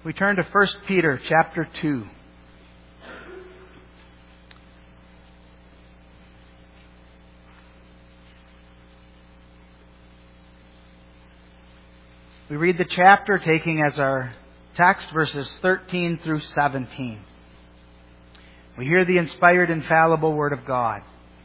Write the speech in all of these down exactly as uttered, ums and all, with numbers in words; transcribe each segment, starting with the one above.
We turn to First Peter chapter two. We read the chapter taking as our text verses thirteen through seventeen. We hear the inspired, infallible Word of God.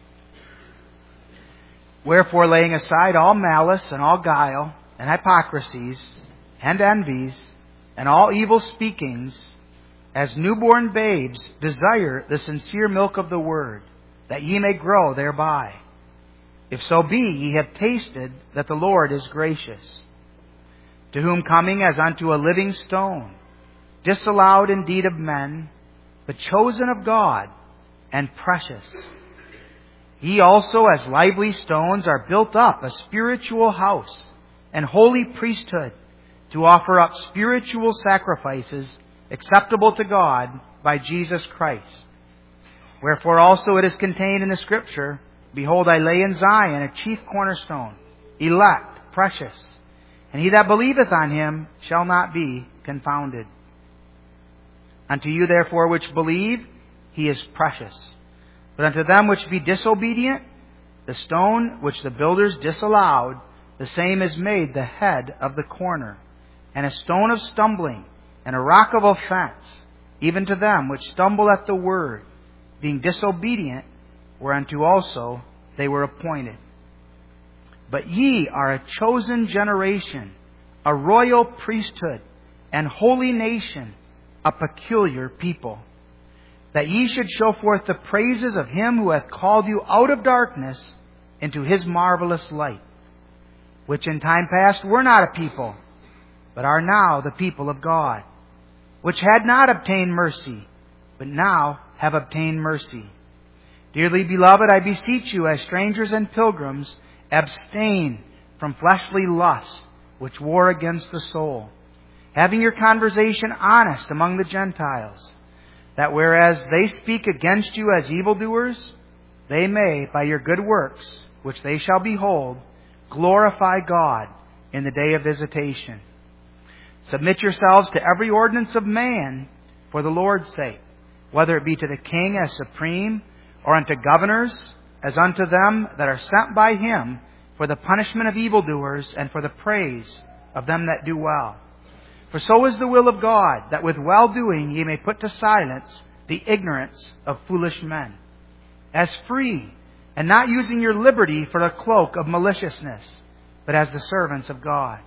Wherefore, laying aside all malice and all guile and hypocrisies and envies and all evil speakings, as newborn babes desire the sincere milk of the Word, that ye may grow thereby. If so be ye have tasted that the Lord is gracious. To whom coming as unto a living stone, disallowed indeed of men, but chosen of God, and precious. Ye also as lively stones are built up a spiritual house, and holy priesthood, to offer up spiritual sacrifices acceptable to God by Jesus Christ. Wherefore also it is contained in the Scripture, Behold, I lay in Zion a chief cornerstone, elect, precious, and he that believeth on him shall not be confounded. Unto you therefore which believe, he is precious. But unto them which be disobedient, the stone which the builders disallowed, the same is made the head of the corner, and a stone of stumbling, and a rock of offense, even to them which stumble at the word, being disobedient, whereunto also they were appointed. But ye are a chosen generation, a royal priesthood, and holy nation, a peculiar people, that ye should show forth the praises of him who hath called you out of darkness into his marvelous light, which in time past were not a people, but are now the people of God, which had not obtained mercy, but now have obtained mercy. Dearly beloved, I beseech you, as strangers and pilgrims, abstain from fleshly lusts, which war against the soul, having your conversation honest among the Gentiles, that whereas they speak against you as evildoers, they may, by your good works, which they shall behold, glorify God in the day of visitation. Submit yourselves to every ordinance of man for the Lord's sake, whether it be to the king as supreme, or unto governors, as unto them that are sent by him, for the punishment of evildoers, and for the praise of them that do well. For so is the will of God, that with well-doing ye may put to silence the ignorance of foolish men, as free, and not using your liberty for a cloak of maliciousness, but as the servants of God.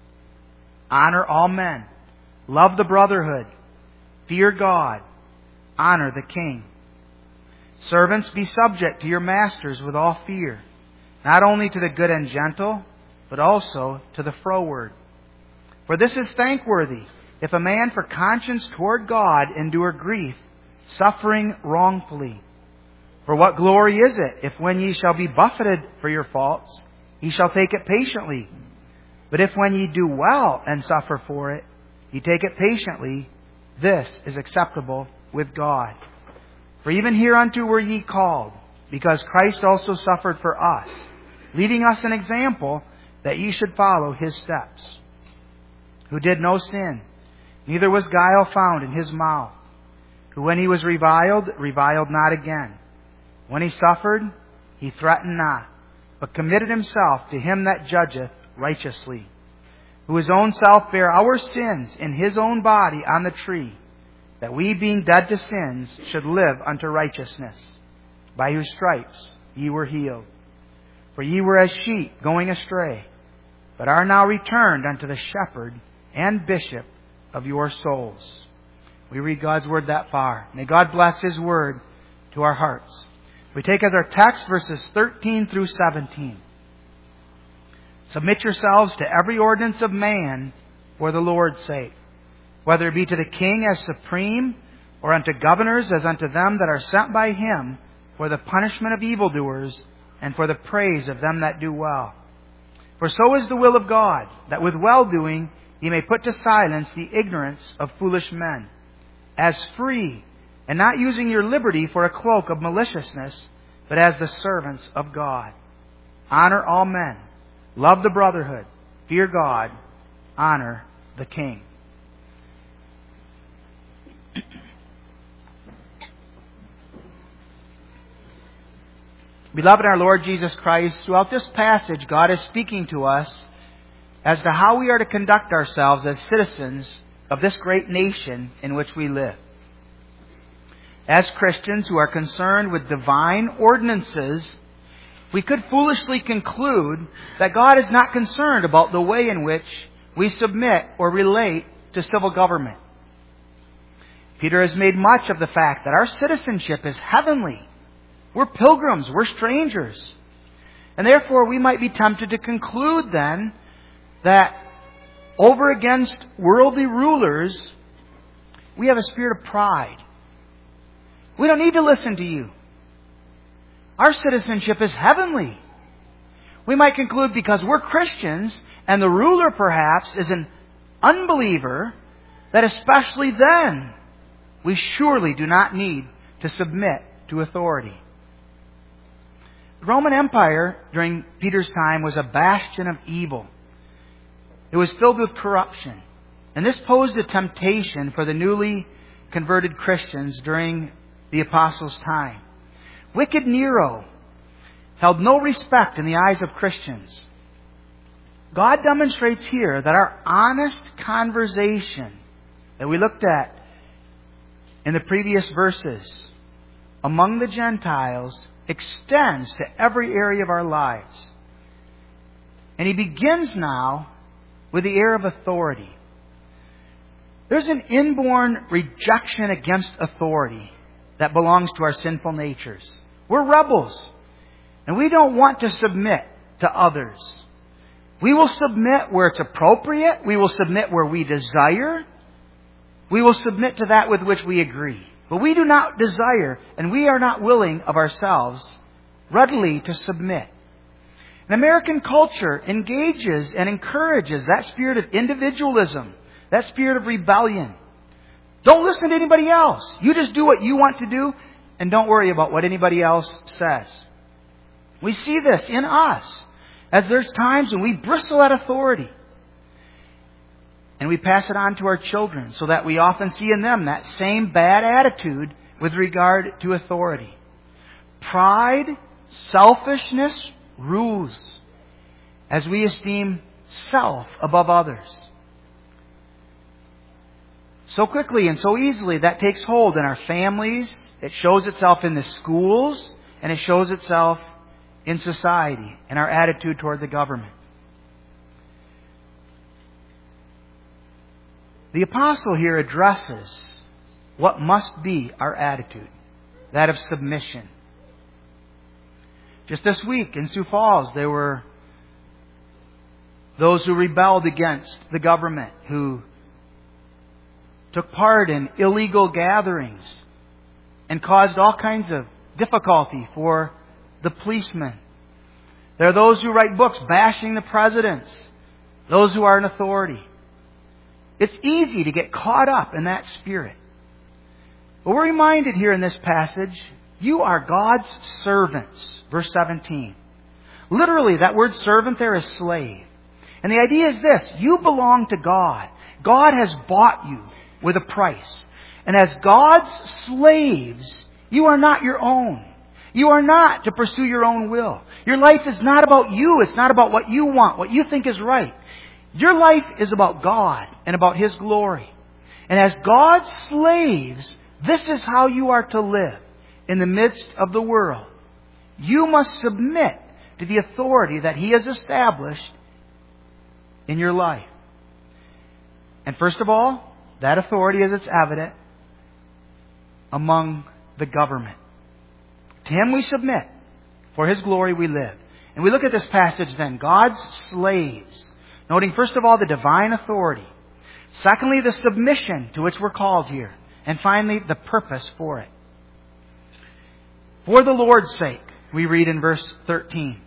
Honor all men, love the brotherhood, fear God, honor the king. Servants, be subject to your masters with all fear, not only to the good and gentle, but also to the froward. For this is thankworthy, if a man for conscience toward God endure grief, suffering wrongfully. For what glory is it, if when ye shall be buffeted for your faults, ye shall take it patiently? But if when ye do well and suffer for it, ye take it patiently, this is acceptable with God. For even hereunto were ye called, because Christ also suffered for us, leaving us an example that ye should follow his steps, who did no sin, neither was guile found in his mouth, who when he was reviled, reviled not again. When he suffered, he threatened not, but committed himself to him that judgeth righteously, who his own self bare our sins in his own body on the tree, that we, being dead to sins, should live unto righteousness, by whose stripes ye were healed. For ye were as sheep going astray, but are now returned unto the shepherd and bishop of your souls. We read God's Word that far. May God bless His Word to our hearts. We take as our text verses thirteen through seventeen. Submit yourselves to every ordinance of man for the Lord's sake, whether it be to the king as supreme, or unto governors as unto them that are sent by him, for the punishment of evildoers, and for the praise of them that do well. For so is the will of God, that with well-doing ye may put to silence the ignorance of foolish men, as free, and not using your liberty for a cloak of maliciousness, but as the servants of God. Honor all men, love the brotherhood, fear God, honor the king. Beloved in our Lord Jesus Christ, throughout this passage, God is speaking to us as to how we are to conduct ourselves as citizens of this great nation in which we live. As Christians who are concerned with divine ordinances, we could foolishly conclude that God is not concerned about the way in which we submit or relate to civil government. Peter has made much of the fact that our citizenship is heavenly. We're pilgrims, we're strangers. And therefore we might be tempted to conclude then that over against worldly rulers, we have a spirit of pride. We don't need to listen to you. Our citizenship is heavenly. We might conclude because we're Christians and the ruler perhaps is an unbeliever, that especially then we surely do not need to submit to authority. The Roman Empire during Peter's time was a bastion of evil. It was filled with corruption. And this posed a temptation for the newly converted Christians during the apostles' time. Wicked Nero held no respect in the eyes of Christians. God demonstrates here that our honest conversation that we looked at in the previous verses among the Gentiles extends to every area of our lives. And he begins now with the air of authority. There's an inborn rejection against authority that belongs to our sinful natures. We're rebels, and we don't want to submit to others. We will submit where it's appropriate. We will submit where we desire. We will submit to that with which we agree. But we do not desire, and we are not willing of ourselves readily to submit. And American culture engages and encourages that spirit of individualism, that spirit of rebellion. Don't listen to anybody else. You just do what you want to do, and don't worry about what anybody else says. We see this in us, as there's times when we bristle at authority. And we pass it on to our children, so that we often see in them that same bad attitude with regard to authority. Pride, selfishness rules as we esteem self above others. So quickly and so easily that takes hold in our families. It shows itself in the schools, and it shows itself in society, in our attitude toward the government. The apostle here addresses what must be our attitude, that of submission. Just this week in Sioux Falls, there were those who rebelled against the government, who took part in illegal gatherings and caused all kinds of difficulty for the policemen. There are those who write books bashing the presidents, those who are in authority. It's easy to get caught up in that spirit. But we're reminded here in this passage, you are God's servants. Verse seventeen. Literally, that word servant there is slave. And the idea is this: you belong to God. God has bought you with a price. And as God's slaves, you are not your own. You are not to pursue your own will. Your life is not about you. It's not about what you want, what you think is right. Your life is about God and about His glory. And as God's slaves, this is how you are to live in the midst of the world. You must submit to the authority that He has established in your life. And first of all, that authority is it's evident among the government. To Him we submit. For His glory we live. And we look at this passage then. God's slaves. Noting first of all the divine authority. Secondly, the submission to which we're called here. And finally, the purpose for it. For the Lord's sake, we read in verse thirteen.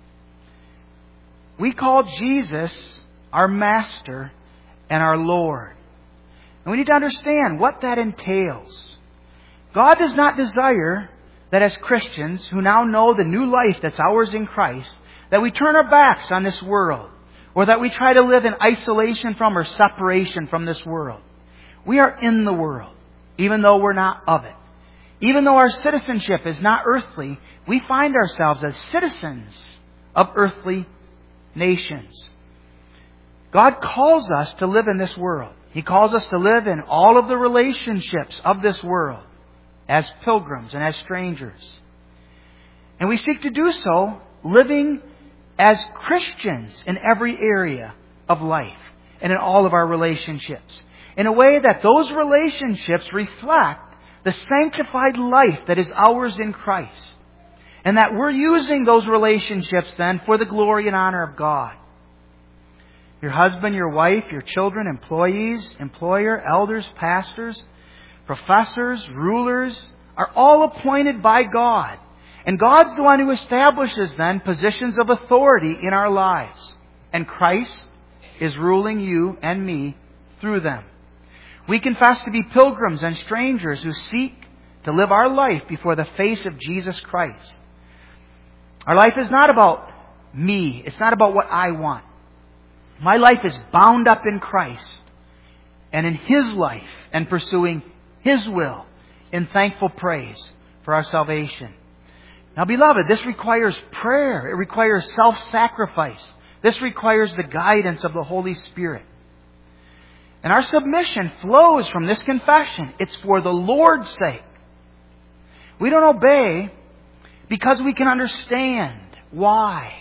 We call Jesus our Master and our Lord. And we need to understand what that entails. God does not desire that as Christians who now know the new life that's ours in Christ, that we turn our backs on this world, or that we try to live in isolation from or separation from this world. We are in the world. even though we're not of it. Even though our citizenship is not earthly, we find ourselves as citizens of earthly nations. God calls us to live in this world. He calls us to live in all of the relationships of this world as pilgrims and as strangers. And we seek to do so living as Christians in every area of life and in all of our relationships, in a way that those relationships reflect the sanctified life that is ours in Christ, and that we're using those relationships then for the glory and honor of God. Your husband, your wife, your children, employees, employer, elders, pastors, professors, rulers are all appointed by God. And God's the one who establishes then positions of authority in our lives. And Christ is ruling you and me through them. We confess to be pilgrims and strangers who seek to live our life before the face of Jesus Christ. Our life is not about me. It's not about what I want. My life is bound up in Christ and in His life and pursuing His will in thankful praise for our salvation. Now, beloved, this requires prayer. It requires self-sacrifice. This requires the guidance of the Holy Spirit. And our submission flows from this confession. It's for the Lord's sake. We don't obey because we can understand why.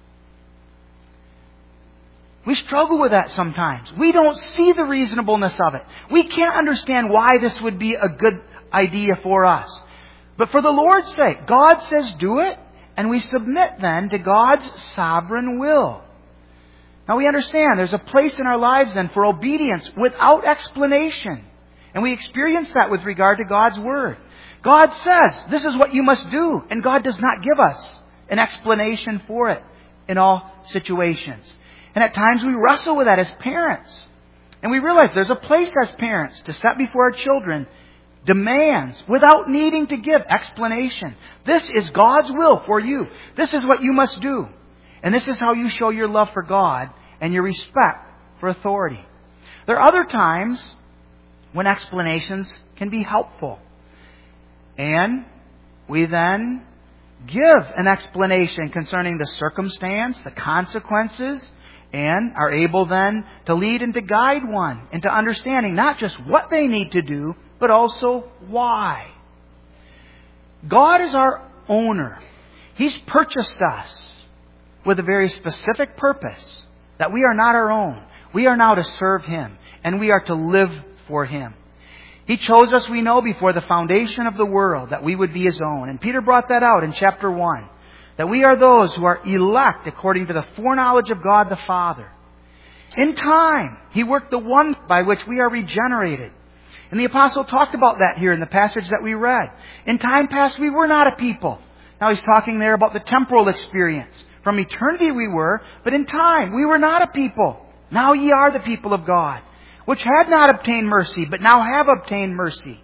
We struggle with that sometimes. We don't see the reasonableness of it. We can't understand why this would be a good idea for us. But for the Lord's sake, God says do it, and we submit then to God's sovereign will. Now we understand there's a place in our lives then for obedience without explanation. And we experience that with regard to God's Word. God says, this is what you must do. And God does not give us an explanation for it in all situations. And at times we wrestle with that as parents. And we realize there's a place as parents to set before our children demands without needing to give explanation. This is God's will for you. This is what you must do. And this is how you show your love for God and your respect for authority. There are other times when explanations can be helpful. And we then give an explanation concerning the circumstance, the consequences, and are able then to lead and to guide one into understanding not just what they need to do, but also why. God is our owner. He's purchased us with a very specific purpose, that we are not our own. We are now to serve Him, and we are to live for Him. He chose us, we know, before the foundation of the world, that we would be His own. And Peter brought that out in chapter one, that we are those who are elect according to the foreknowledge of God the Father. In time, He worked the one by which we are regenerated. And the apostle talked about that here in the passage that we read. In time past, we were not a people. Now he's talking there about the temporal experience. From eternity we were, but in time we were not a people. Now ye are the people of God, which had not obtained mercy, but now have obtained mercy.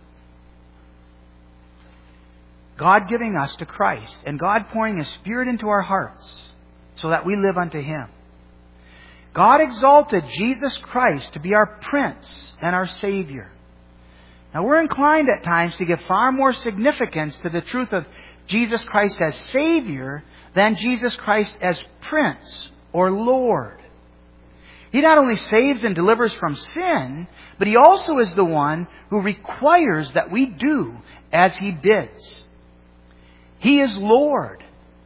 God giving us to Christ, and God pouring His Spirit into our hearts, so that we live unto Him. God exalted Jesus Christ to be our Prince and our Savior. Now we're inclined at times to give far more significance to the truth of Jesus Christ as Savior than Jesus Christ as Prince or Lord. He not only saves and delivers from sin, but He also is the one who requires that we do as He bids. He is Lord.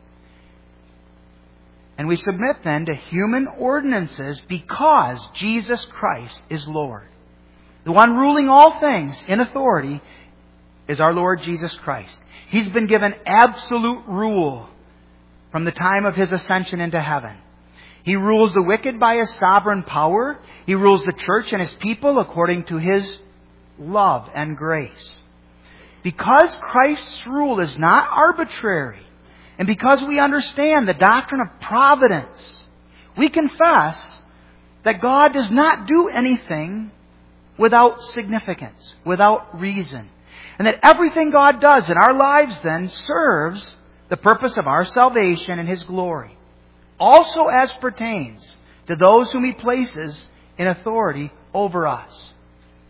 And we submit then to human ordinances because Jesus Christ is Lord. The one ruling all things in authority is our Lord Jesus Christ. He's been given absolute rule from the time of His ascension into heaven. He rules the wicked by His sovereign power. He rules the church and His people according to His love and grace. Because Christ's rule is not arbitrary, and because we understand the doctrine of providence, we confess that God does not do anything without significance, without reason. And that everything God does in our lives then serves the purpose of our salvation and His glory. Also as pertains to those whom He places in authority over us.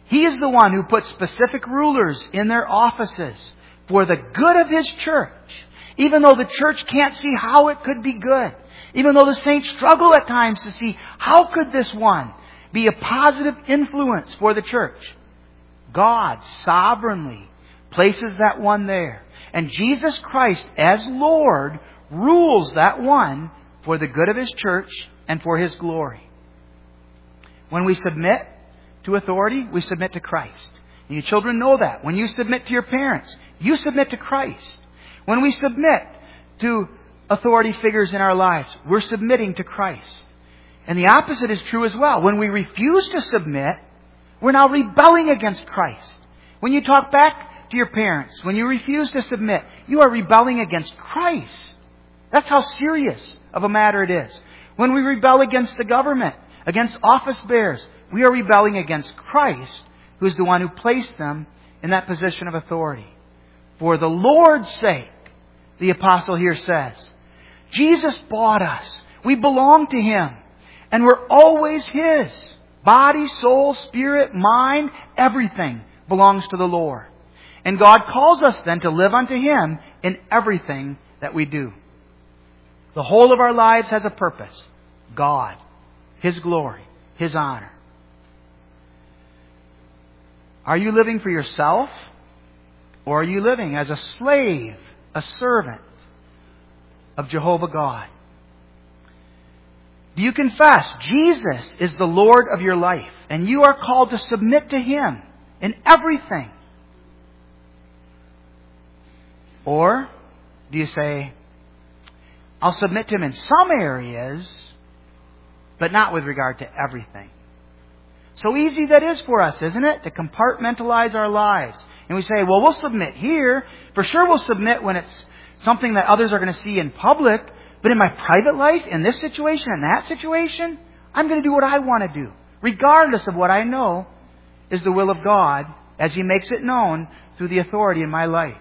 He is the one who puts specific rulers in their offices for the good of His church. Even though the church can't see how it could be good. Even though the saints struggle at times to see how could this one be a positive influence for the church. God sovereignly places that one there. And Jesus Christ, as Lord, rules that one for the good of His church and for His glory. When we submit to authority, we submit to Christ. And you children know that. When you submit to your parents, you submit to Christ. When we submit to authority figures in our lives, we're submitting to Christ. And the opposite is true as well. When we refuse to submit, we're now rebelling against Christ. When you talk back to your parents, when you refuse to submit, you are rebelling against Christ. That's how serious of a matter it is. When we rebel against the government, against office bearers, we are rebelling against Christ, who is the one who placed them in that position of authority. For the Lord's sake, the apostle here says, Jesus bought us. We belong to Him. And we're always His. Body, soul, spirit, mind, everything belongs to the Lord. And God calls us then to live unto Him in everything that we do. The whole of our lives has a purpose. God. His glory. His honor. Are you living for yourself? Or are you living as a slave, a servant of Jehovah God? Do you confess Jesus is the Lord of your life and you are called to submit to Him in everything? Or do you say, I'll submit to Him in some areas, but not with regard to everything? So easy that is for us, isn't it? To compartmentalize our lives. And we say, well, we'll submit here. For sure we'll submit when it's something that others are going to see in public. But in my private life, in this situation, in that situation, I'm going to do what I want to do. Regardless of what I know is the will of God as He makes it known through the authority in my life.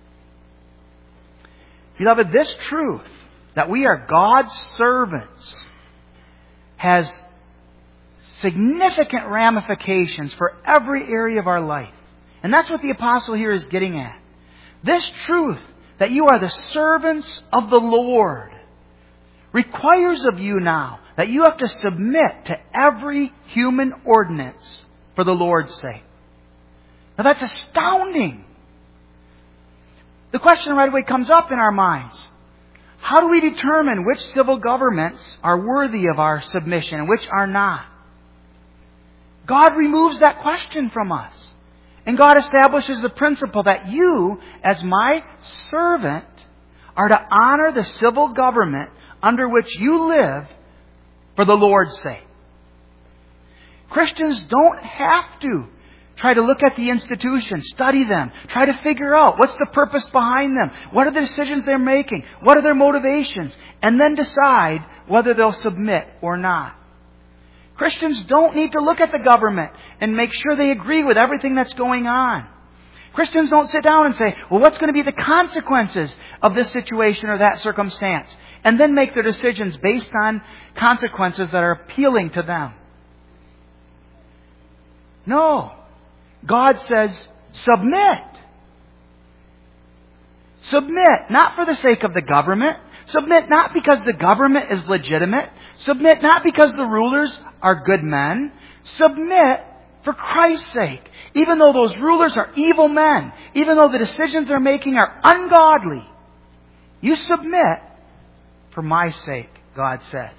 Beloved, this truth that we are God's servants has significant ramifications for every area of our life. And that's what the apostle here is getting at. This truth that you are the servants of the Lord requires of you now that you have to submit to every human ordinance for the Lord's sake. Now that's astounding. The question right away comes up in our minds. How do we determine which civil governments are worthy of our submission and which are not? God removes that question from us. And God establishes the principle that you, as my servant, are to honor the civil government under which you live for the Lord's sake. Christians don't have to try to look at the institutions, study them, try to figure out what's the purpose behind them, what are the decisions they're making, what are their motivations, and then decide whether they'll submit or not. Christians don't need to look at the government and make sure they agree with everything that's going on. Christians don't sit down and say, well, what's going to be the consequences of this situation or that circumstance? And then make their decisions based on consequences that are appealing to them. No. God says, submit. Submit, not for the sake of the government. Submit not because the government is legitimate. Submit not because the rulers are good men. Submit for Christ's sake. Even though those rulers are evil men, even though the decisions they're making are ungodly, you submit for my sake, God says.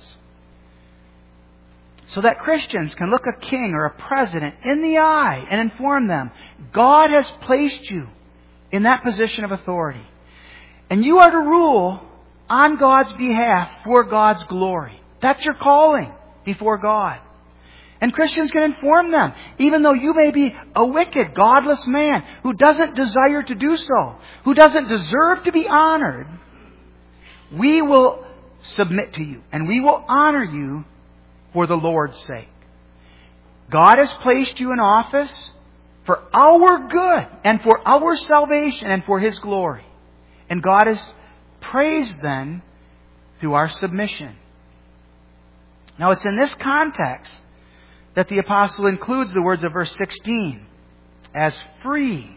So that Christians can look a king or a president in the eye and inform them, God has placed you in that position of authority. And you are to rule on God's behalf for God's glory. That's your calling before God. And Christians can inform them, even though you may be a wicked, godless man who doesn't desire to do so, who doesn't deserve to be honored, we will submit to you and we will honor you for the Lord's sake. God has placed you in office for our good and for our salvation and for His glory. And God is praised then through our submission. Now it's in this context that the apostle includes the words of verse sixteen as free.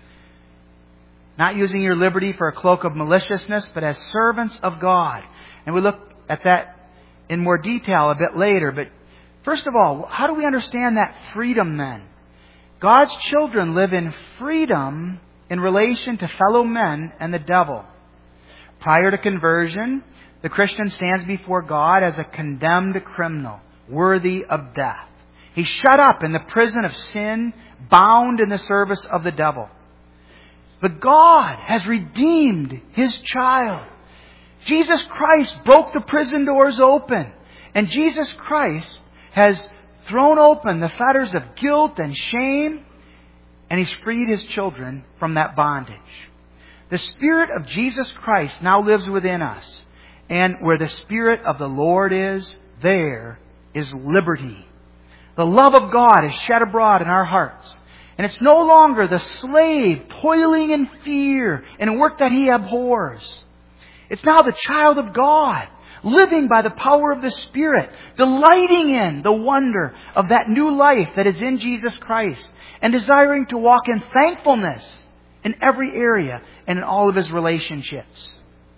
Not using your liberty for a cloak of maliciousness, but as servants of God. And we look at that in more detail a bit later. But first of all, how do we understand that freedom then? God's children live in freedom in relation to fellow men and the devil. Prior to conversion, the Christian stands before God as a condemned criminal, worthy of death. He's shut up in the prison of sin, bound in the service of the devil. But God has redeemed His child. Jesus Christ broke the prison doors open. And Jesus Christ has thrown open the fetters of guilt and shame. And He's freed His children from that bondage. The Spirit of Jesus Christ now lives within us. And where the Spirit of the Lord is, there is liberty. The love of God is shed abroad in our hearts. And it's no longer the slave toiling in fear and work that he abhors. It's now the child of God, living by the power of the Spirit, delighting in the wonder of that new life that is in Jesus Christ, and desiring to walk in thankfulness in every area and in all of his relationships.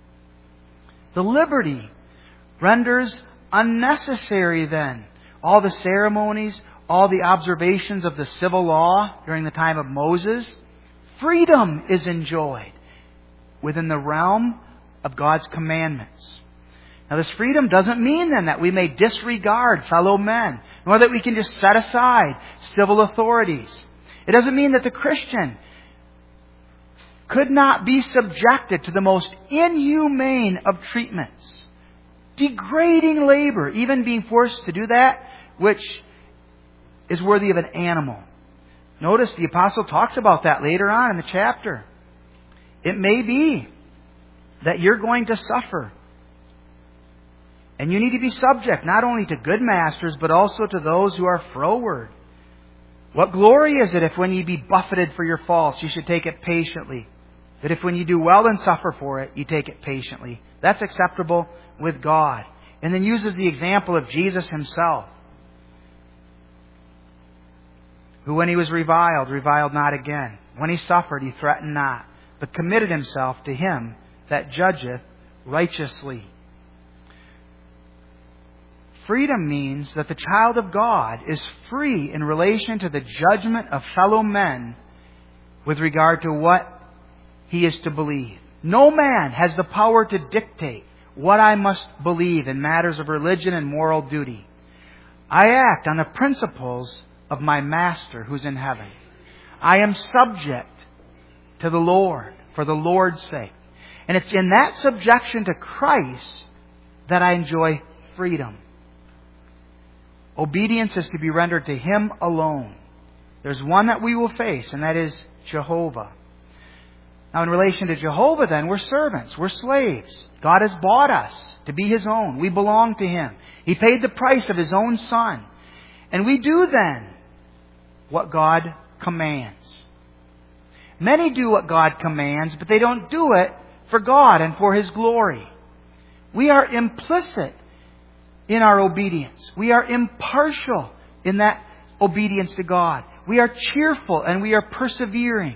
The liberty renders unnecessary then all the ceremonies, all the observations of the civil law during the time of Moses. Freedom is enjoyed within the realm of God's commandments. Now this freedom doesn't mean then that we may disregard fellow men, nor that we can just set aside civil authorities. It doesn't mean that the Christian could not be subjected to the most inhumane of treatments. Degrading labor, even being forced to do that which is worthy of an animal. Notice the apostle talks about that later on in the chapter. It may be that you're going to suffer. And you need to be subject not only to good masters, but also to those who are froward. What glory is it if when ye be buffeted for your faults, you should take it patiently? That if when you do well and suffer for it, you take it patiently. That's acceptable with God. And then uses the example of Jesus Himself, who when He was reviled, reviled not again. When He suffered, He threatened not, but committed Himself to Him that judgeth righteously. Freedom means that the child of God is free in relation to the judgment of fellow men with regard to what he is to believe. No man has the power to dictate what I must believe in matters of religion and moral duty. I act on the principles of my Master who's in heaven. I am subject to the Lord for the Lord's sake. And it's in that subjection to Christ that I enjoy freedom. Obedience is to be rendered to Him alone. There's one that we will face, and that is Jehovah. Now, in relation to Jehovah, then, we're servants. We're slaves. God has bought us to be His own. We belong to Him. He paid the price of His own Son. And we do, then, what God commands. Many do what God commands, but they don't do it for God and for His glory. We are implicit in our obedience. We are impartial in that obedience to God. We are cheerful and we are persevering.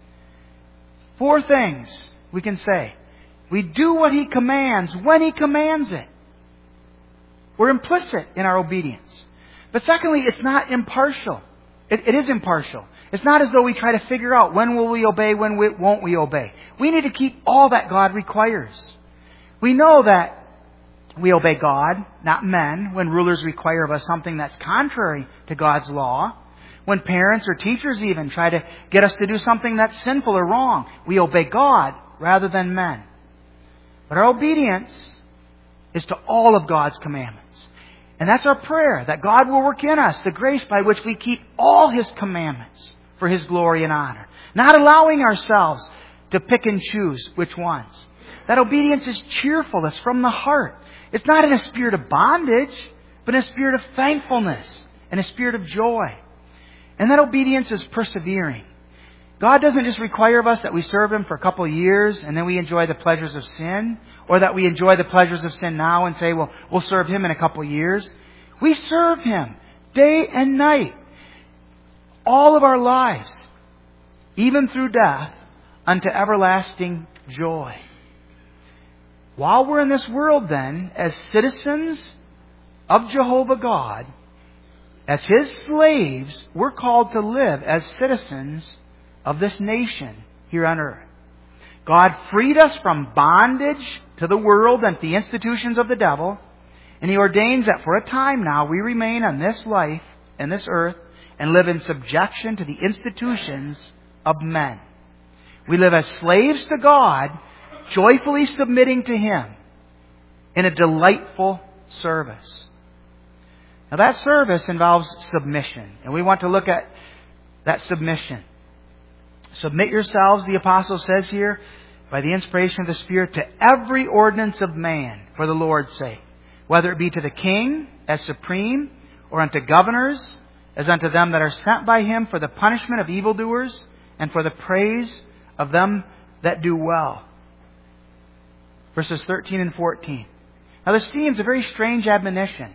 Four things we can say. We do what He commands when He commands it. We're implicit in our obedience. But secondly, it's not impartial. It, it is impartial. It's not as though we try to figure out when will we obey, when we, won't we obey. We need to keep all that God requires. We know that we obey God, not men, when rulers require of us something that's contrary to God's law. When parents or teachers even try to get us to do something that's sinful or wrong, we obey God rather than men. But our obedience is to all of God's commandments. And that's our prayer, that God will work in us the grace by which we keep all His commandments for His glory and honor. Not allowing ourselves to pick and choose which ones. That obedience is cheerful. It's from the heart. It's not in a spirit of bondage, but in a spirit of thankfulness and a spirit of joy. And that obedience is persevering. God doesn't just require of us that we serve Him for a couple of years and then we enjoy the pleasures of sin, or that we enjoy the pleasures of sin now and say, well, we'll serve Him in a couple of years. We serve Him day and night, all of our lives, even through death, unto everlasting joy. While we're in this world then, as citizens of Jehovah God, as His slaves, we're called to live as citizens of this nation here on earth. God freed us from bondage to the world and the institutions of the devil, and He ordains that for a time now we remain on this life and this earth and live in subjection to the institutions of men. We live as slaves to God, joyfully submitting to Him in a delightful service. Now that service involves submission, and we want to look at that submission. Submit yourselves, the apostle says here, by the inspiration of the Spirit, to every ordinance of man for the Lord's sake, whether it be to the king as supreme, or unto governors as unto them that are sent by Him for the punishment of evildoers and for the praise of them that do well. Verses thirteen and fourteen. Now this seems a very strange admonition.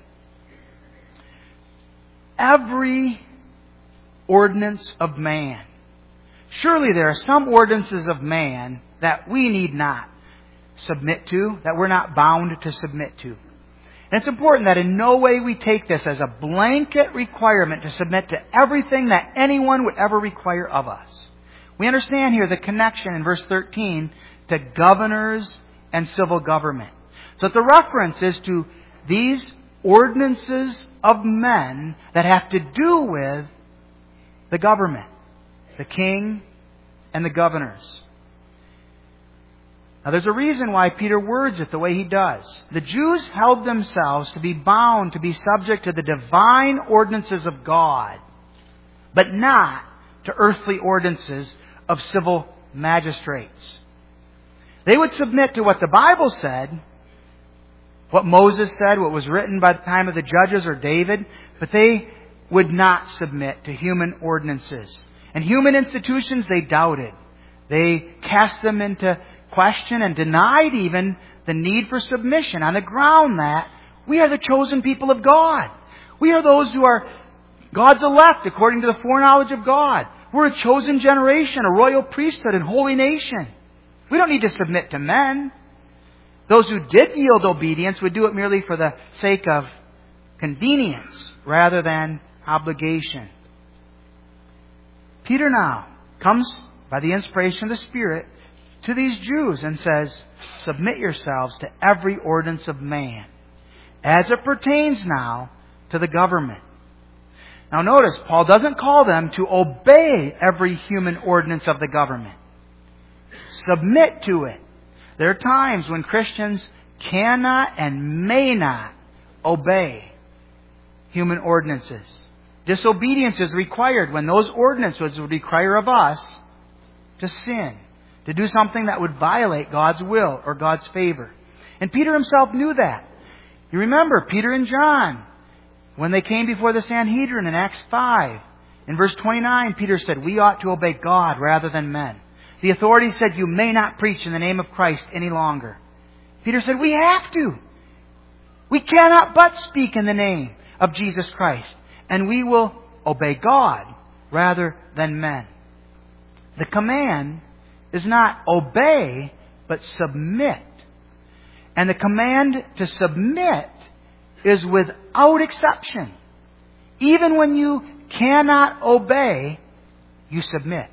Every ordinance of man. Surely there are some ordinances of man that we need not submit to, that we're not bound to submit to. And it's important that in no way we take this as a blanket requirement to submit to everything that anyone would ever require of us. We understand here the connection in verse thirteen to governors and civil government. So that the reference is to these ordinances of men that have to do with the government, the king and the governors. Now there's a reason why Peter words it the way he does. The Jews held themselves to be bound to be subject to the divine ordinances of God, but not to earthly ordinances of civil magistrates. They would submit to what the Bible said, what Moses said, what was written by the time of the judges or David, but they would not submit to human ordinances. And human institutions they doubted. They cast them into question and denied even the need for submission on the ground that we are the chosen people of God. We are those who are God's elect according to the foreknowledge of God. We're a chosen generation, a royal priesthood and holy nation. We don't need to submit to men. Those who did yield obedience would do it merely for the sake of convenience rather than obligation. Peter now comes by the inspiration of the Spirit to these Jews and says, submit yourselves to every ordinance of man as it pertains now to the government. Now notice, Paul doesn't call them to obey every human ordinance of the government. Submit to it. There are times when Christians cannot and may not obey human ordinances. Disobedience is required when those ordinances would require of us to sin, to do something that would violate God's will or God's favor. And Peter himself knew that. You remember Peter and John, when they came before the Sanhedrin in Acts five, in verse twenty-nine, Peter said, we ought to obey God rather than men. The authorities said, you may not preach in the name of Christ any longer. Peter said, we have to. We cannot but speak in the name of Jesus Christ. And we will obey God rather than men. The command is not obey, but submit. And the command to submit is without exception. Even when you cannot obey, you submit.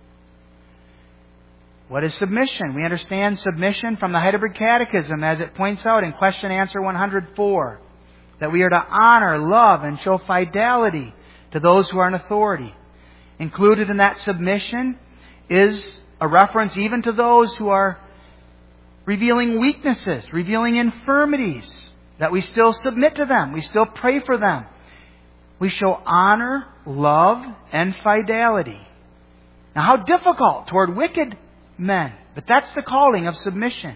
What is submission? We understand submission from the Heidelberg Catechism as it points out in question answer one hundred four. That we are to honor, love, and show fidelity to those who are in authority. Included in that submission is a reference even to those who are revealing weaknesses, revealing infirmities, that we still submit to them. We still pray for them. We show honor, love, and fidelity. Now, how difficult toward wicked men. But that's the calling of submission.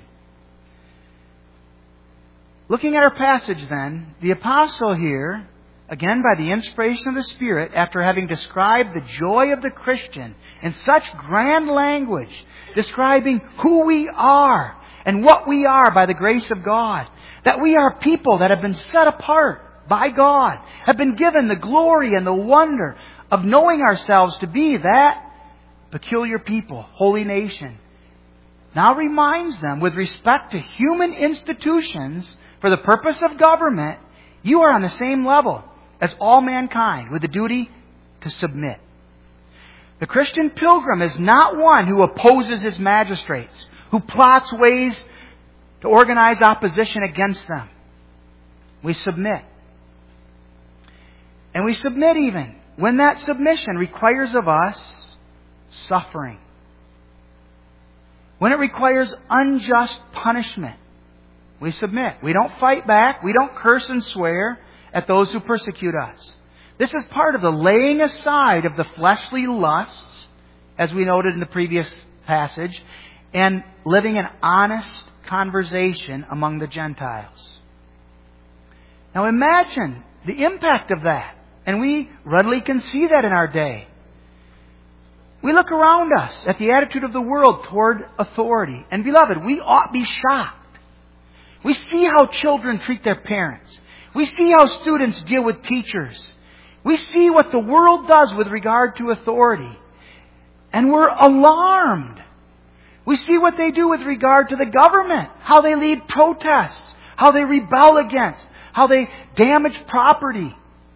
Looking at our passage then, the apostle here, again by the inspiration of the Spirit, after having described the joy of the Christian in such grand language, describing who we are and what we are by the grace of God, that we are people that have been set apart, by God, have been given the glory and the wonder of knowing ourselves to be that peculiar people, holy nation, now reminds them with respect to human institutions for the purpose of government, you are on the same level as all mankind with the duty to submit. The Christian pilgrim is not one who opposes his magistrates, who plots ways to organize opposition against them. We submit. And we submit even when that submission requires of us suffering. When it requires unjust punishment, we submit. We don't fight back. We don't curse and swear at those who persecute us. This is part of the laying aside of the fleshly lusts, as we noted in the previous passage, and living an honest conversation among the Gentiles. Now imagine the impact of that. And we readily can see that in our day. We look around us at the attitude of the world toward authority. And beloved, we ought be shocked. We see how children treat their parents. We see how students deal with teachers. We see what the world does with regard to authority. And we're alarmed. We see what they do with regard to the government. How they lead protests. How they rebel against. How they damage property.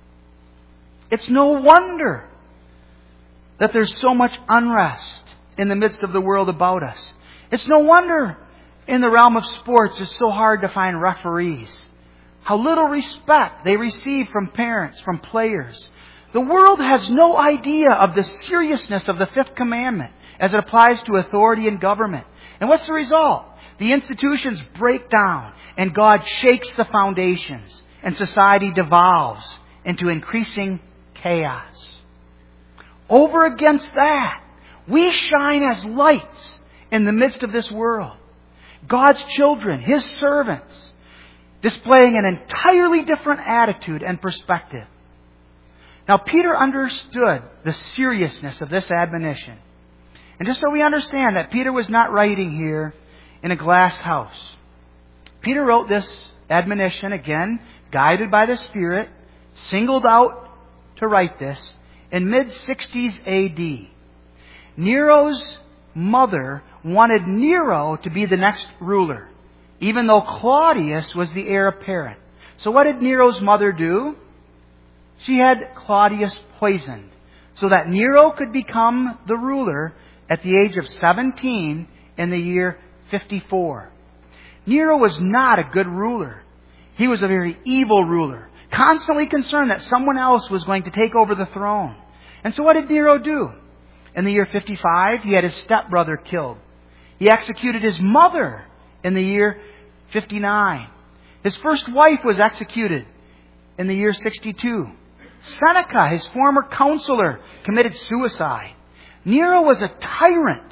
It's no wonder that there's so much unrest in the midst of the world about us. It's no wonder in the realm of sports it's so hard to find referees. How little respect they receive from parents, from players. The world has no idea of the seriousness of the fifth commandment as it applies to authority and government. And what's the result? The institutions break down and God shakes the foundations and society devolves into increasing chaos. Over against that, we shine as lights in the midst of this world. God's children, His servants, displaying an entirely different attitude and perspective. Now, Peter understood the seriousness of this admonition. And just so we understand that Peter was not writing here in a glass house. Peter wrote this admonition, again, guided by the Spirit, singled out to write this in mid sixties A D. Nero's mother wanted Nero to be the next ruler, even though Claudius was the heir apparent. So what did Nero's mother do? She had Claudius poisoned so that Nero could become the ruler at the age of seventeen in the year fifty-four. Nero was not a good ruler. He was a very evil ruler, constantly concerned that someone else was going to take over the throne. And so what did Nero do? In the year fifty-five, he had his stepbrother killed. He executed his mother in the year fifty-nine. His first wife was executed in the year sixty-two. Seneca, his former counselor, committed suicide. Nero was a tyrant.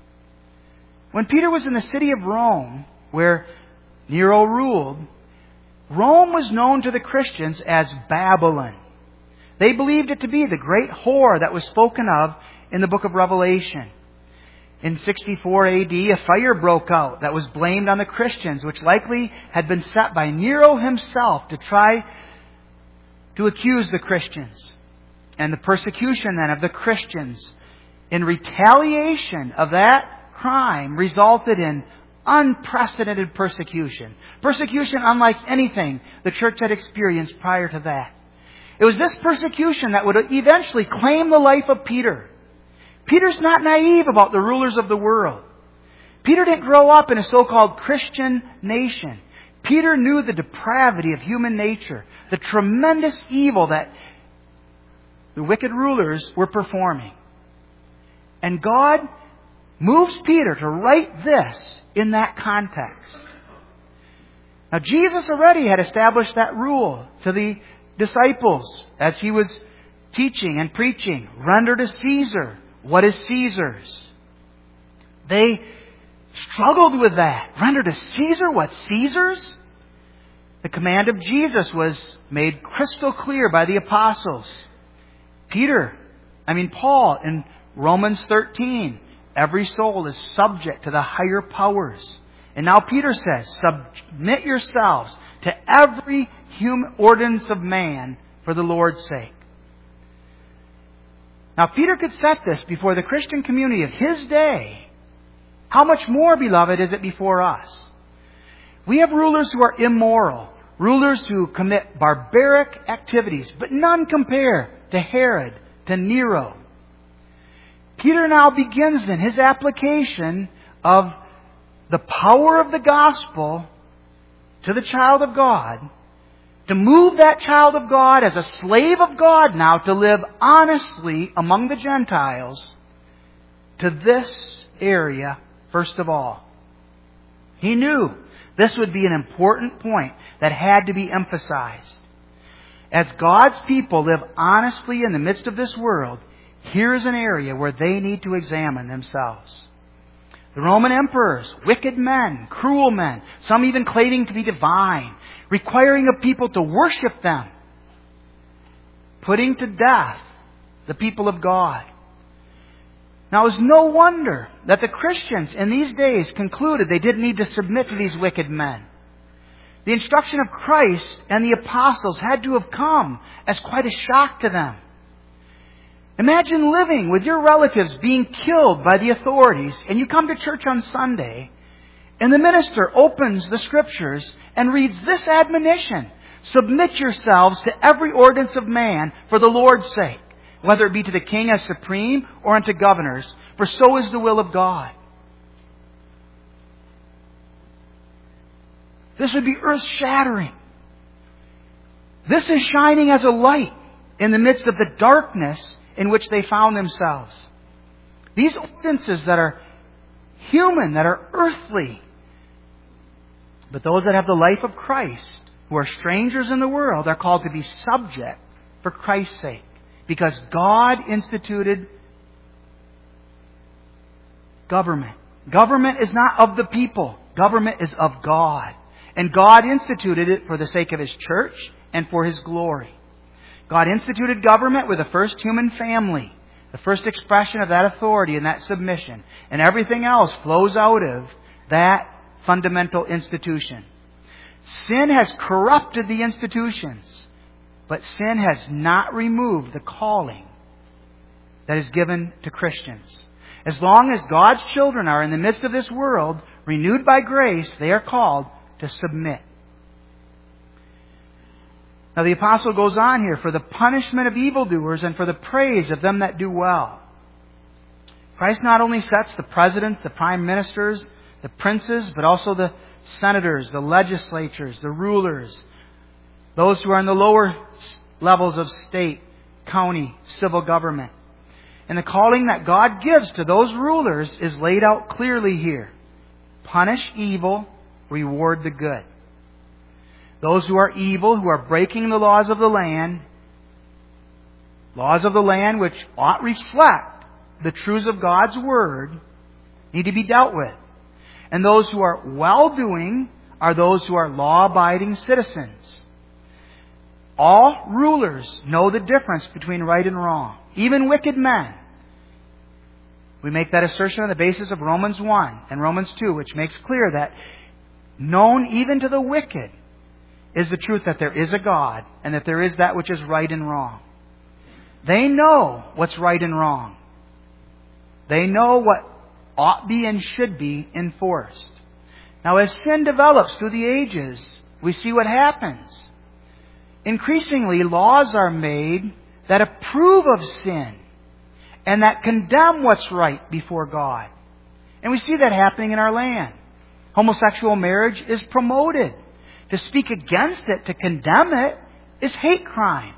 When Peter was in the city of Rome, where Nero ruled, Rome was known to the Christians as Babylon. They believed it to be the great whore that was spoken of in the book of Revelation. In sixty-four A D, a fire broke out that was blamed on the Christians, which likely had been set by Nero himself to try to accuse the Christians. And the persecution then of the Christians in retaliation of that crime resulted in unprecedented persecution. Persecution unlike anything the church had experienced prior to that. It was this persecution that would eventually claim the life of Peter. Peter's not naive about the rulers of the world. Peter didn't grow up in a so-called Christian nation. Peter knew the depravity of human nature, the tremendous evil that the wicked rulers were performing. And God moves Peter to write this in that context. Now, Jesus already had established that rule to the disciples as He was teaching and preaching. Render to Caesar what is Caesar's. They struggled with that. Render to Caesar what's Caesar's? The command of Jesus was made crystal clear by the apostles. Peter, I mean Paul, in Romans thirteen, every soul is subject to the higher powers. And now Peter says, submit yourselves to every human ordinance of man for the Lord's sake. Now, if Peter could set this before the Christian community of his day, how much more, beloved, is it before us? We have rulers who are immoral, rulers who commit barbaric activities, but none compare to Herod, to Nero. Peter now begins then his application of the power of the gospel to the child of God, to move that child of God as a slave of God now to live honestly among the Gentiles to this area first of all. He knew this would be an important point that had to be emphasized. As God's people live honestly in the midst of this world, here is an area where they need to examine themselves. The Roman emperors, wicked men, cruel men, some even claiming to be divine, requiring of people to worship them, putting to death the people of God. Now, it's no wonder that the Christians in these days concluded they didn't need to submit to these wicked men. The instruction of Christ and the apostles had to have come as quite a shock to them. Imagine living with your relatives being killed by the authorities, and you come to church on Sunday, and the minister opens the Scriptures and reads this admonition: submit yourselves to every ordinance of man for the Lord's sake, whether it be to the king as supreme or unto governors, for so is the will of God. This would be earth-shattering. This is shining as a light in the midst of the darkness in which they found themselves. These ordinances that are human, that are earthly, but those that have the life of Christ, who are strangers in the world, are called to be subject for Christ's sake. Because God instituted government. Government is not of the people. Government is of God. And God instituted it for the sake of His church and for His glory. God instituted government with the first human family, the first expression of that authority and that submission. And everything else flows out of that fundamental institution. Sin has corrupted the institutions, but sin has not removed the calling that is given to Christians. As long as God's children are in the midst of this world, renewed by grace, they are called to submit. Now the apostle goes on here, for the punishment of evildoers and for the praise of them that do well. Christ not only sets the presidents, the prime ministers, the princes, but also the senators, the legislatures, the rulers, those who are in the lower levels of state, county, civil government. And the calling that God gives to those rulers is laid out clearly here. Punish evil, reward the good. Those who are evil, who are breaking the laws of the land, laws of the land which ought reflect the truths of God's Word, need to be dealt with. And those who are well-doing are those who are law-abiding citizens. All rulers know the difference between right and wrong. Even wicked men. We make that assertion on the basis of Romans one and Romans two, which makes clear that known even to the wicked is the truth that there is a God and that there is that which is right and wrong. They know what's right and wrong. They know what ought be and should be enforced. Now, as sin develops through the ages, we see what happens. Increasingly, laws are made that approve of sin and that condemn what's right before God. And we see that happening in our land. Homosexual marriage is promoted. To speak against it, to condemn it, is hate crime.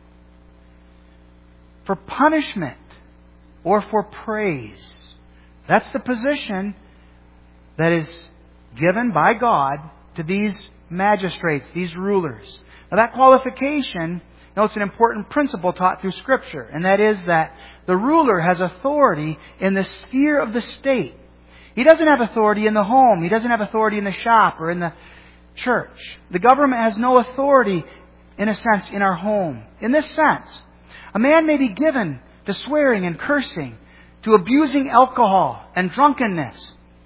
For punishment or for praise. That's the position that is given by God to these magistrates, these rulers. Now that qualification, notes an important principle taught through Scripture, and that is that the ruler has authority in the sphere of the state. He doesn't have authority in the home. He doesn't have authority in the shop or in the church. The government has no authority, in a sense, in our home. In this sense, a man may be given to swearing and cursing, to abusing alcohol and drunkenness.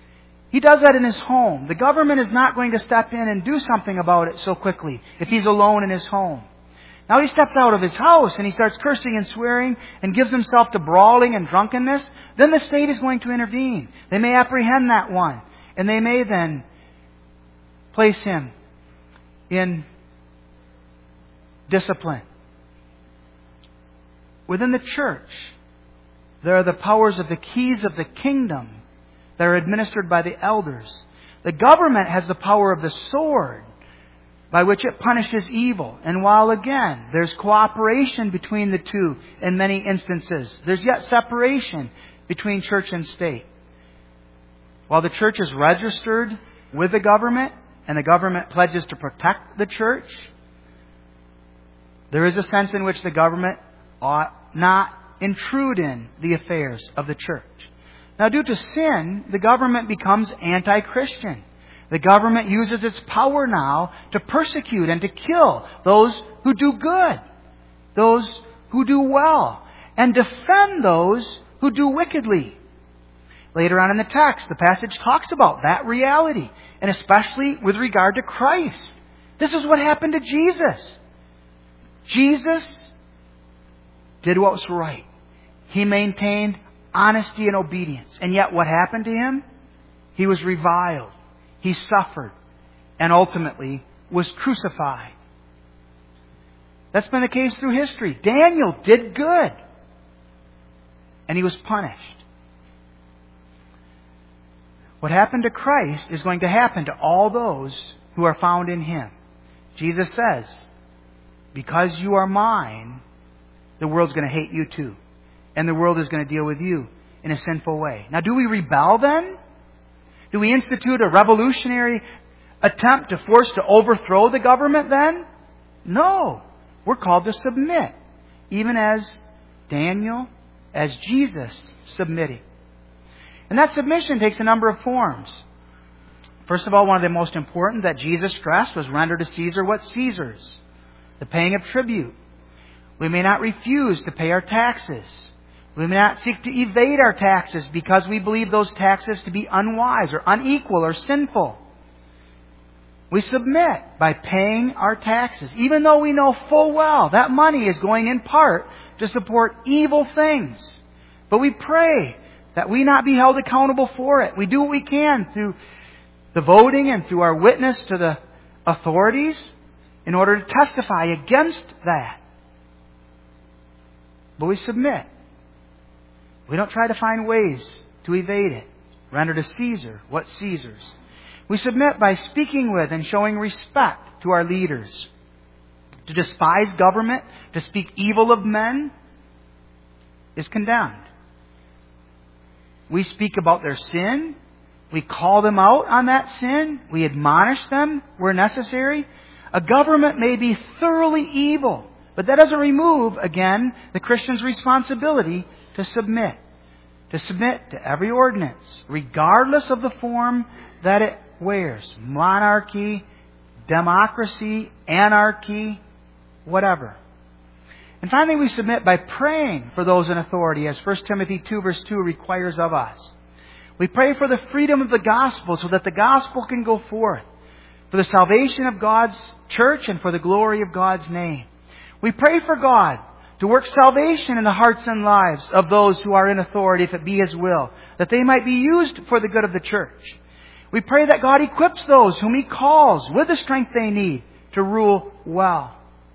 He does that in his home. The government is not going to step in and do something about it so quickly if he's alone in his home. Now he steps out of his house and he starts cursing and swearing and gives himself to brawling and drunkenness. Then the state is going to intervene. They may apprehend that one. And they may then place him in discipline. Within the church, there are the powers of the keys of the kingdom that are administered by the elders. The government has the power of the sword by which it punishes evil. And while again, there's cooperation between the two in many instances, there's yet separation between church and state. While the church is registered with the government and the government pledges to protect the church, there is a sense in which the government ought not intrude in the affairs of the church. Now, due to sin, the government becomes anti-Christian. The government uses its power now to persecute and to kill those who do good, those who do well, and defend those who do wickedly. Later on in the text, the passage talks about that reality, and especially with regard to Christ. This is what happened to Jesus. Jesus did what was right. He maintained honesty and obedience. And yet what happened to him? He was reviled. He suffered. And ultimately was crucified. That's been the case through history. Daniel did good. And he was punished. What happened to Christ is going to happen to all those who are found in Him. Jesus says, because you are mine, the world's going to hate you too. And the world is going to deal with you in a sinful way. Now, do we rebel then? Do we institute a revolutionary attempt to force to overthrow the government then? No. We're called to submit. Even as Daniel, as Jesus submitted. And that submission takes a number of forms. First of all, one of the most important that Jesus stressed was render to Caesar what's Caesar's. The paying of tribute. We may not refuse to pay our taxes. We may not seek to evade our taxes because we believe those taxes to be unwise or unequal or sinful. We submit by paying our taxes, even though we know full well that money is going in part to support evil things. But we pray that we not be held accountable for it. We do what we can through the voting and through our witness to the authorities in order to testify against that. But we submit. We don't try to find ways to evade it. Render to Caesar what's Caesar's. We submit by speaking with and showing respect to our leaders. To despise government, to speak evil of men, is condemned. We speak about their sin. We call them out on that sin. We admonish them where necessary. A government may be thoroughly evil, but that doesn't remove, again, the Christian's responsibility to submit. To submit to every ordinance, regardless of the form that it wears. Monarchy, democracy, anarchy, whatever. And finally, we submit by praying for those in authority, as First Timothy two verse two requires of us. We pray for the freedom of the gospel so that the gospel can go forth, for the salvation of God's church and for the glory of God's name. We pray for God to work salvation in the hearts and lives of those who are in authority, if it be His will, that they might be used for the good of the church. We pray that God equips those whom He calls with the strength they need to rule well.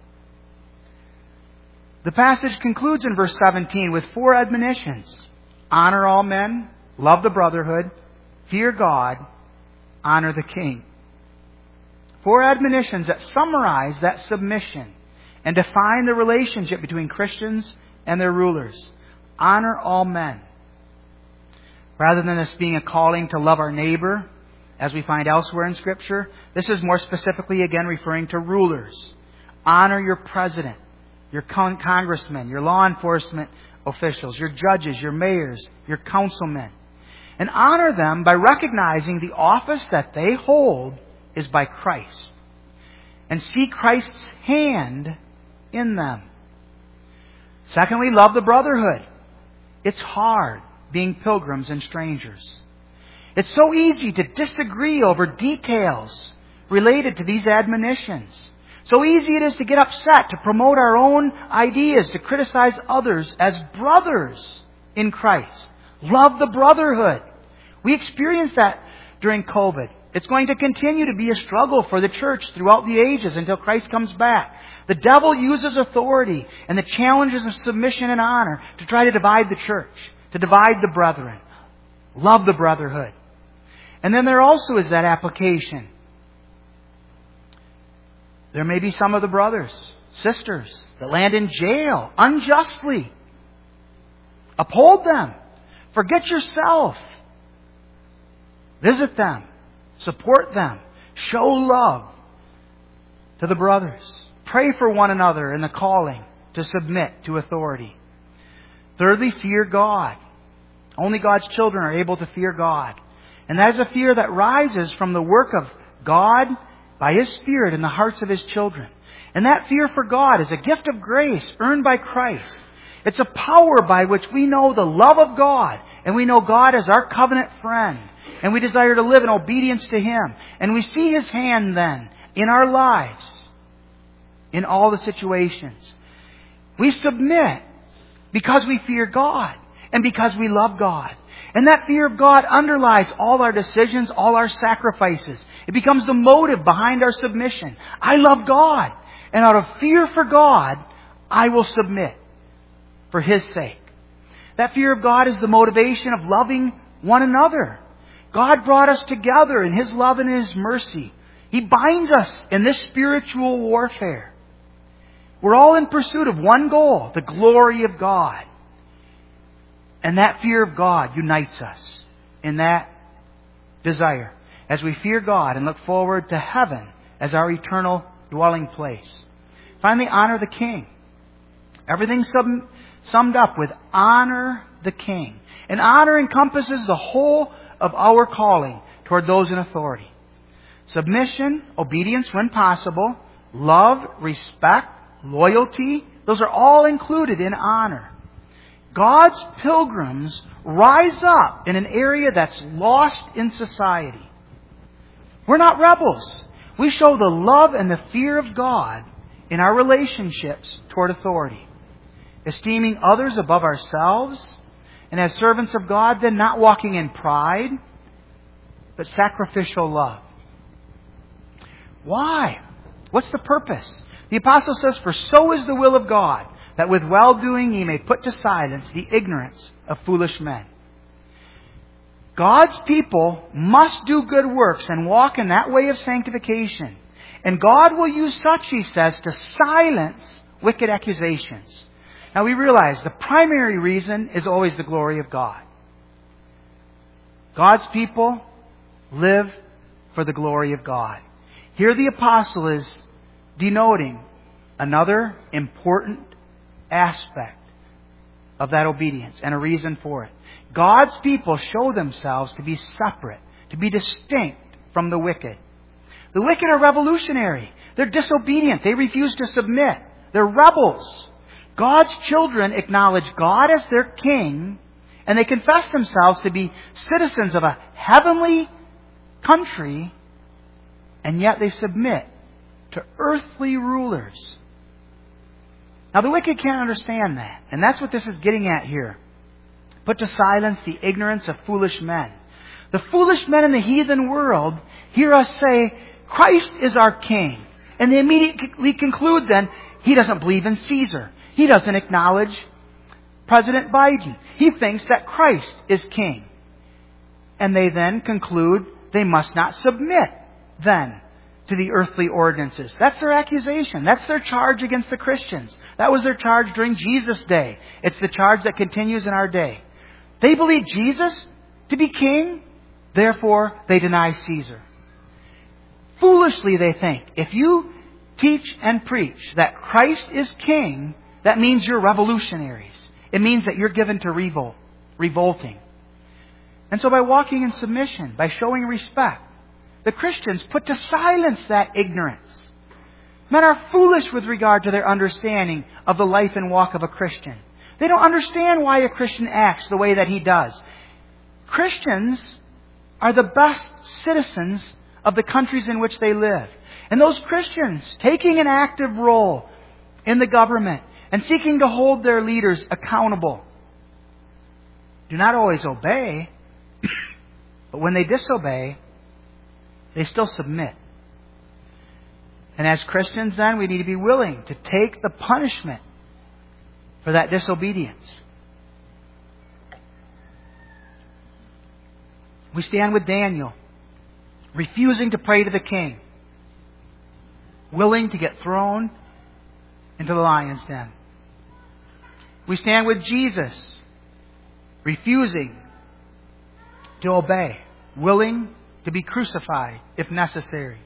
The passage concludes in verse seventeen with four admonitions. Honor all men, love the brotherhood, fear God, honor the king. Four admonitions that summarize that submission and define the relationship between Christians and their rulers. Honor all men. Rather than this being a calling to love our neighbor, as we find elsewhere in Scripture, this is more specifically again referring to rulers. Honor your president, your con- congressmen, your law enforcement officials, your judges, your mayors, your councilmen. And honor them by recognizing the office that they hold is by Christ. And see Christ's hand in them. Secondly, love the brotherhood. It's hard being pilgrims and strangers. It's so easy to disagree over details related to these admonitions. So easy it is to get upset, to promote our own ideas, to criticize others as brothers in Christ. Love the brotherhood. We experienced that during COVID. It's going to continue to be a struggle for the church throughout the ages until Christ comes back. The devil uses authority and the challenges of submission and honor to try to divide the church, to divide the brethren. Love the brotherhood. And then there also is that application. There may be some of the brothers, sisters that land in jail unjustly. Uphold them. Forget yourself. Visit them. Support them. Show love to the brothers. Pray for one another in the calling to submit to authority. Thirdly, fear God. Only God's children are able to fear God. And that is a fear that rises from the work of God by His Spirit in the hearts of His children. And that fear for God is a gift of grace earned by Christ. It's a power by which we know the love of God, and we know God as our covenant friend, and we desire to live in obedience to Him. And we see His hand then in our lives, in all the situations. We submit because we fear God and because we love God. And that fear of God underlies all our decisions, all our sacrifices. It becomes the motive behind our submission. I love God, and out of fear for God, I will submit for His sake. That fear of God is the motivation of loving one another. God brought us together in His love and His mercy. He binds us in this spiritual warfare. We're all in pursuit of one goal, the glory of God. And that fear of God unites us in that desire as we fear God and look forward to heaven as our eternal dwelling place. Finally, honor the King. Everything sum, summed up with honor the King. And honor encompasses the whole of our calling toward those in authority. Submission, obedience when possible, love, respect, loyalty, those are all included in honor. God's pilgrims rise up in an area that's lost in society. We're not rebels. We show the love and the fear of God in our relationships toward authority. Esteeming others above ourselves, and as servants of God, then not walking in pride, but sacrificial love. Why? What's the purpose? The apostle says, "For so is the will of God, that with well-doing ye may put to silence the ignorance of foolish men." God's people must do good works and walk in that way of sanctification. And God will use such, he says, to silence wicked accusations. Now we realize the primary reason is always the glory of God. God's people live for the glory of God. Here the apostle is denoting another important aspect of that obedience and a reason for it. God's people show themselves to be separate, to be distinct from the wicked. The wicked are revolutionary. They're disobedient. They refuse to submit. They're rebels. God's children acknowledge God as their king, and they confess themselves to be citizens of a heavenly country, and yet they submit to earthly rulers. Now the wicked can't understand that, and that's what this is getting at here. Put to silence the ignorance of foolish men. The foolish men in the heathen world hear us say, Christ is our king. And they immediately conclude then, he doesn't believe in Caesar. He doesn't acknowledge President Biden. He thinks that Christ is king. And they then conclude they must not submit then to the earthly ordinances. That's their accusation. That's their charge against the Christians. That was their charge during Jesus' day. It's the charge that continues in our day. They believe Jesus to be king, therefore they deny Caesar. Foolishly they think, if you teach and preach that Christ is king, that means you're revolutionaries. It means that you're given to revolt, revolting. And so by walking in submission, by showing respect, the Christians put to silence that ignorance. Men are foolish with regard to their understanding of the life and walk of a Christian. They don't understand why a Christian acts the way that he does. Christians are the best citizens of the countries in which they live. And those Christians taking an active role in the government and seeking to hold their leaders accountable do not always obey, but when they disobey, they still submit. And as Christians then, we need to be willing to take the punishment for that disobedience. We stand with Daniel, refusing to pray to the king, willing to get thrown into the lion's den. We stand with Jesus, refusing to obey, willing to be crucified if necessary.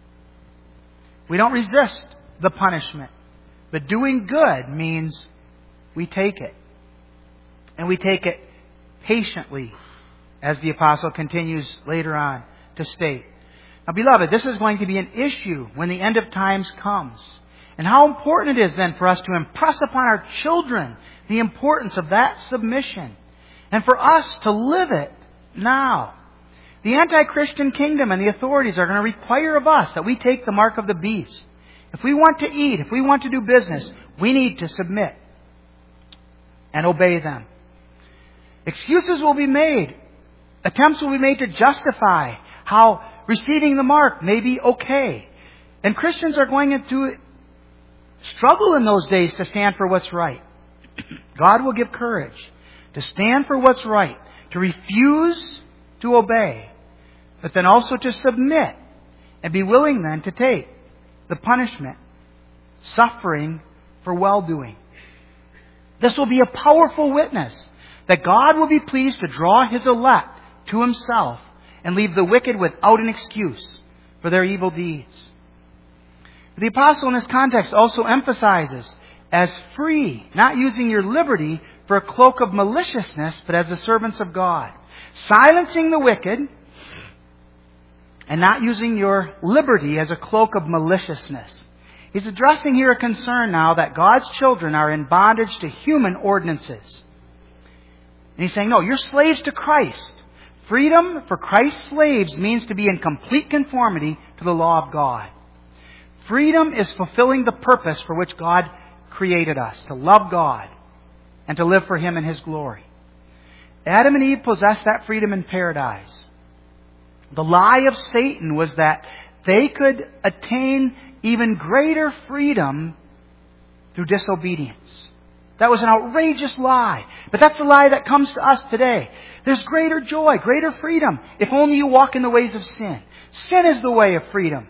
We don't resist the punishment, but doing good means we take it. And we take it patiently, as the apostle continues later on to state. Now, beloved, this is going to be an issue when the end of times comes. And how important it is then for us to impress upon our children the importance of that submission. And for us to live it now. The anti-Christian kingdom and the authorities are going to require of us that we take the mark of the beast. If we want to eat, if we want to do business, we need to submit and obey them. Excuses will be made. Attempts will be made to justify how receiving the mark may be okay. And Christians are going to struggle in those days to stand for what's right. God will give courage to stand for what's right, to refuse to obey, but then also to submit and be willing then to take the punishment, suffering for well-doing. This will be a powerful witness that God will be pleased to draw His elect to Himself and leave the wicked without an excuse for their evil deeds. The apostle in this context also emphasizes as free, not using your liberty for a cloak of maliciousness, but as the servants of God. Silencing the wicked and not using your liberty as a cloak of maliciousness. He's addressing here a concern now that God's children are in bondage to human ordinances. And he's saying, no, you're slaves to Christ. Freedom for Christ's slaves means to be in complete conformity to the law of God. Freedom is fulfilling the purpose for which God created us, to love God and to live for Him in His glory. Adam and Eve possessed that freedom in paradise. The lie of Satan was that they could attain even greater freedom through disobedience. That was an outrageous lie. But that's the lie that comes to us today. There's greater joy, greater freedom, if only you walk in the ways of sin. Sin is the way of freedom.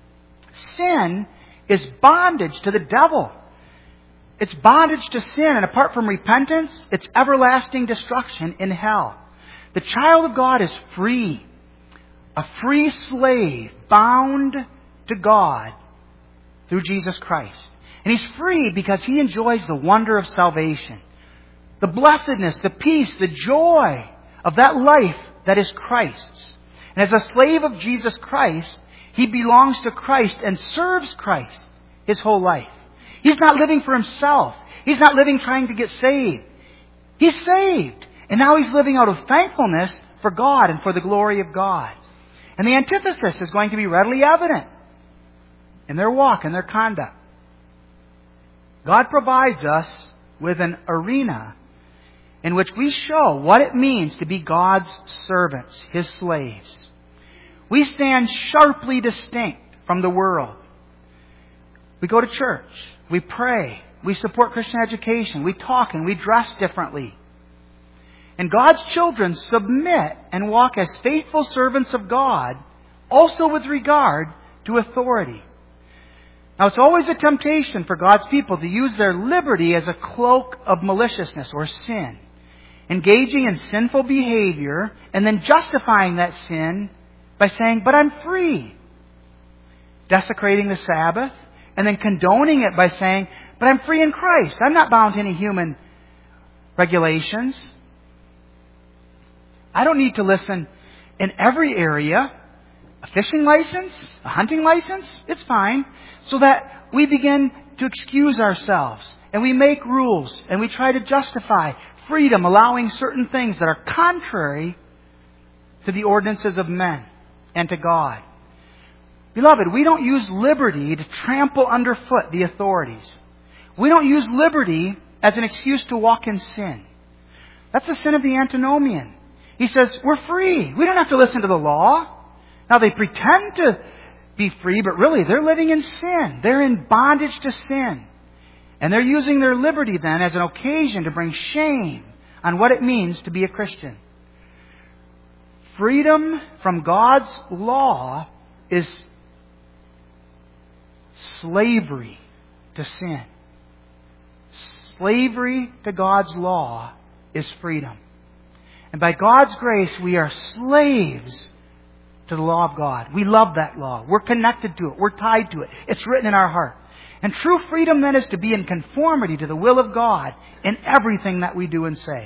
Sin is bondage to the devil. It's bondage to sin, and apart from repentance, it's everlasting destruction in hell. The child of God is free. A free slave bound to God through Jesus Christ. And he's free because he enjoys the wonder of salvation. The blessedness, the peace, the joy of that life that is Christ's. And as a slave of Jesus Christ, he belongs to Christ and serves Christ his whole life. He's not living for himself. He's not living trying to get saved. He's saved. And now he's living out of thankfulness for God and for the glory of God. And the antithesis is going to be readily evident in their walk and their conduct. God provides us with an arena in which we show what it means to be God's servants, His slaves. We stand sharply distinct from the world. We go to church. We pray. We support Christian education. We talk and we dress differently. And God's children submit and walk as faithful servants of God, also with regard to authority. Now, it's always a temptation for God's people to use their liberty as a cloak of maliciousness or sin, engaging in sinful behavior and then justifying that sin by saying, but I'm free. Desecrating the Sabbath and then condoning it by saying, but I'm free in Christ. I'm not bound to any human regulations. I don't need to listen in every area. A fishing license, a hunting license, it's fine. So that we begin to excuse ourselves and we make rules and we try to justify freedom, allowing certain things that are contrary to the ordinances of men and to God. Beloved, we don't use liberty to trample underfoot the authorities. We don't use liberty as an excuse to walk in sin. That's the sin of the antinomian. He says, we're free. We don't have to listen to the law. Now they pretend to be free, but really they're living in sin. They're in bondage to sin. And they're using their liberty then as an occasion to bring shame on what it means to be a Christian. Freedom from God's law is slavery to sin. Slavery to God's law is freedom. And by God's grace, we are slaves to the law of God. We love that law. We're connected to it. We're tied to it. It's written in our heart. And true freedom then is to be in conformity to the will of God in everything that we do and say.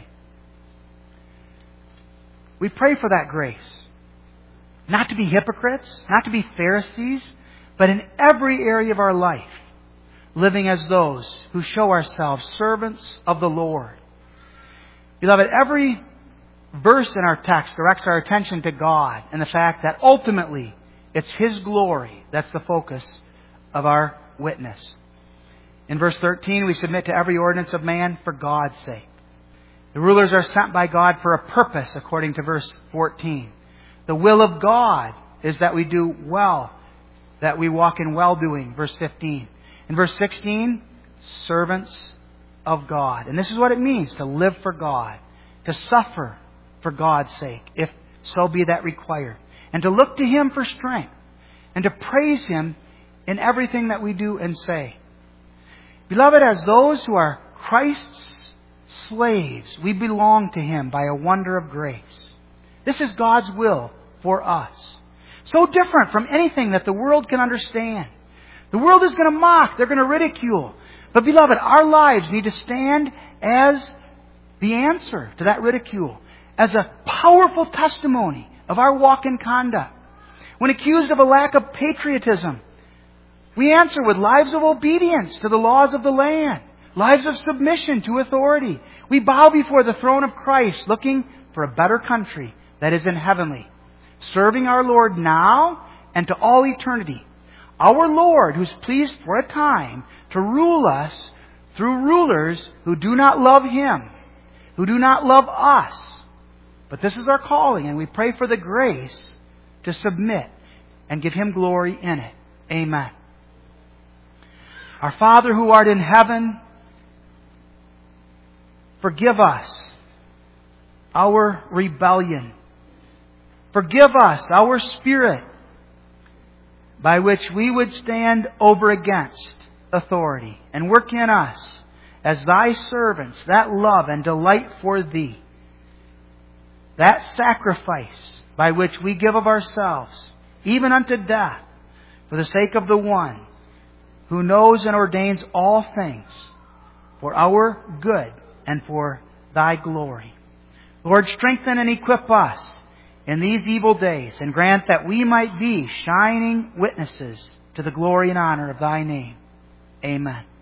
We pray for that grace. Not to be hypocrites, not to be Pharisees, but in every area of our life, living as those who show ourselves servants of the Lord. Beloved, every verse in our text directs our attention to God and the fact that ultimately it's His glory that's the focus of our witness. In verse thirteen, we submit to every ordinance of man for God's sake. The rulers are sent by God for a purpose, according to verse fourteen. The will of God is that we do well, that we walk in well-doing, verse fifteen. In verse sixteen, servants of God. And this is what it means to live for God, to suffer for God's sake, if so be that required, and to look to Him for strength, and to praise Him in everything that we do and say. Beloved, as those who are Christ's slaves, we belong to Him by a wonder of grace. This is God's will for us. So different from anything that the world can understand. The world is going to mock. They're going to ridicule. But beloved, our lives need to stand as the answer to that ridicule, as a powerful testimony of our walk and conduct. When accused of a lack of patriotism, we answer with lives of obedience to the laws of the land, lives of submission to authority. We bow before the throne of Christ, looking for a better country that is in heavenly, serving our Lord now and to all eternity. Our Lord, who's pleased for a time to rule us through rulers who do not love Him, who do not love us. But this is our calling, and we pray for the grace to submit and give Him glory in it. Amen. Our Father who art in heaven, forgive us our rebellion. Forgive us our spirit by which we would stand over against authority, and work in us as Thy servants that love and delight for Thee. That sacrifice by which we give of ourselves, even unto death, for the sake of the one who knows and ordains all things for our good and for Thy glory. Lord, strengthen and equip us in these evil days, and grant that we might be shining witnesses to the glory and honor of Thy name. Amen.